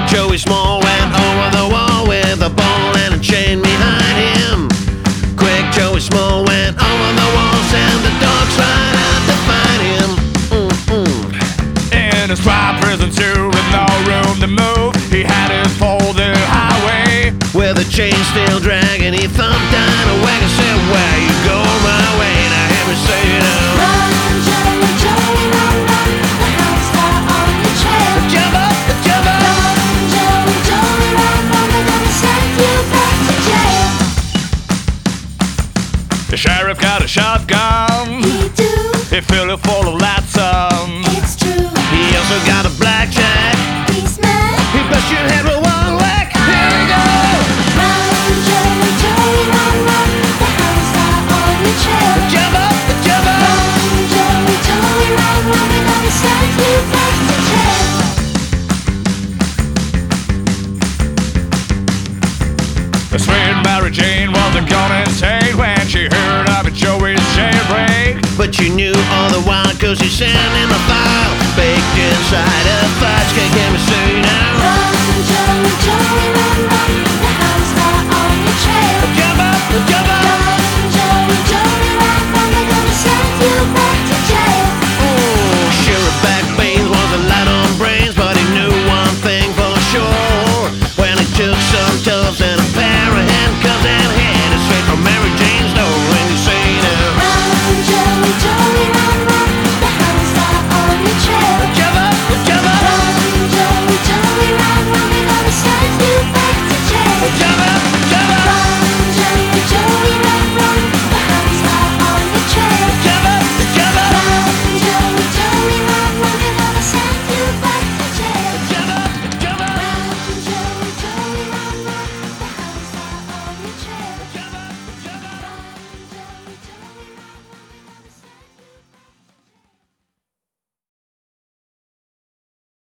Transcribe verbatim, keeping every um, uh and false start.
Joey Small went over the wall with a ball and a chain behind him. Quick, Joey Small went over the wall, sent the dogs right out to find him. Mm-mm. In his dry prison too, with no room to move, he had his folded highway. With a chain still dragging, he thumped down a wagon, said, "Where you go my way?" Now hear me say it out. Run, Joey, Joey, run, run, the hounds are on your trail. Jump up, jump up. Run, Joey, Joey, run, run, they're gonna send you back to jail. The sheriff got a shotgun, He do, he filled it full of Latin. it's true, He also got a blackjack. he's mad. He bust your head with one whack. Here we go. Run, Joey, Joey, run, run, the hounds are on your trail. Jump up, jump up. Run, Joey, Joey, run, run, they're gonna send you back to jail. The sweet Mary Jane wasn't gone insane when she heard of Joey's jailbreak. But you knew all the while, cause you sent in the file, baked inside a fudge cake. Can we say now? Run, Joey, Joey, run, run,